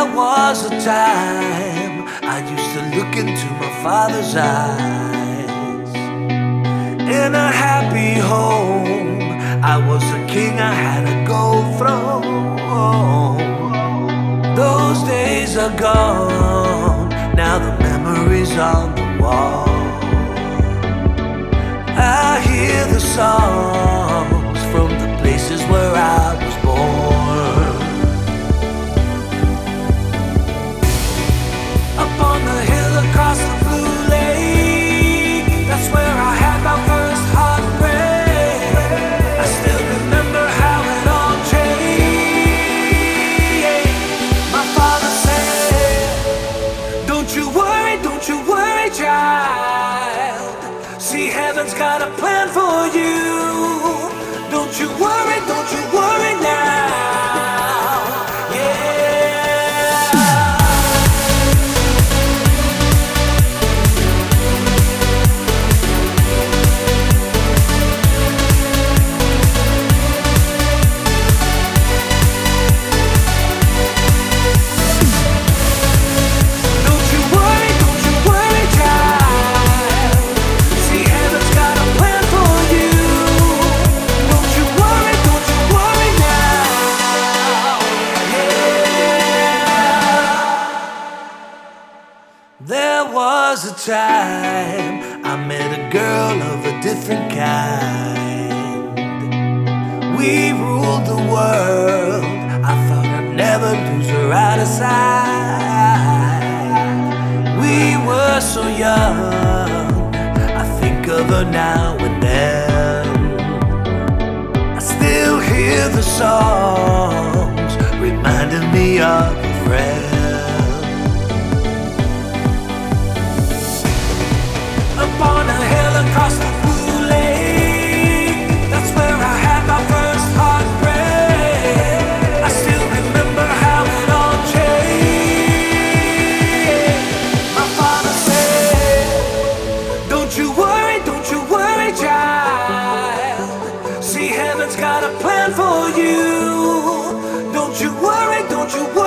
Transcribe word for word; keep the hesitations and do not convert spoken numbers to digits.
There was a time I used to look into my father's eyes. In a happy home, I was a king, I had a gold throne. Those days are gone, now the memories on the wall. I hear the songs from the places where I was born. Up on the hill across the blue lake, that's where I had my first heartbreak. I still remember how it all changed. My father said, don't you worry, don't you worry, child. See, heaven's got a plan for you. Don't you worry, don't you worry now. There was a time I met a girl of a different kind. We ruled the world, I thought I'd never lose her out of sight. We were so young, I think of her now and then. I still hear the songs reminding me of a friend. On a hill across the blue lake, that's where I had my first heartbreak. I still remember how it all changed. My father said, don't you worry, don't you worry, child. See, heaven's got a plan for you. Don't you worry, don't you worry.